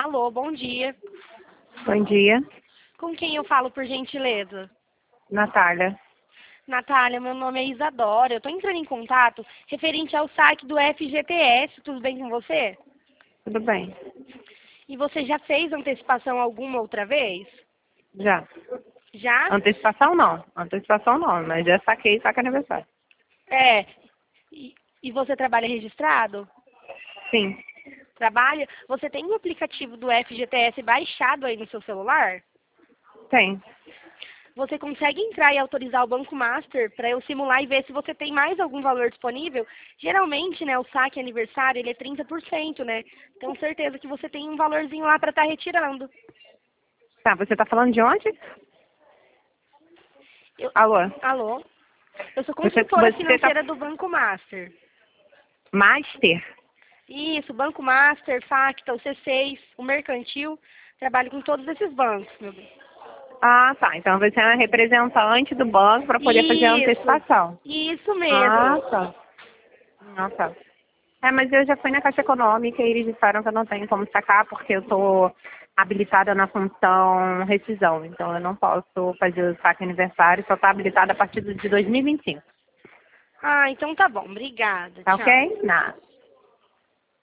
Alô, bom dia. Bom dia, Com quem eu falo, por gentileza? Natália. Natália, meu nome é Isadora. Eu estou entrando em contato referente ao saque do FGTS. Tudo bem com você? Tudo bem? E você já fez antecipação alguma outra vez? Já. Já? Antecipação não, mas já saquei saque aniversário. É. E você trabalha registrado? Sim, Trabalha? Você tem um aplicativo do FGTS baixado aí no seu celular? tem. Você consegue entrar e autorizar o Banco Master para eu simular e ver se você tem mais algum valor disponível? Geralmente, né, o saque aniversário, ele é 30%, né? Tenho certeza que você tem um valorzinho lá para estar retirando. Tá, você tá falando de onde? Eu- Alô? Alô? Eu sou Você consultora tá... financeira do Banco Master. Master? Isso, Banco Master, Facta, o C6, o Mercantil. Trabalho com todos esses bancos, meu bem. Ah, tá. Então você é uma representante do banco para poder fazer a antecipação. Isso Ah, mesmo. tá. Ah, tá. É, mas eu já fui na Caixa Econômica e eles disseram que eu não tenho como sacar porque eu tô habilitada na função rescisão. Então eu não posso fazer o saque aniversário, só tá habilitada a partir de 2025. Ah, então tá bom. Obrigada. Tá Tchau. ok? Nada.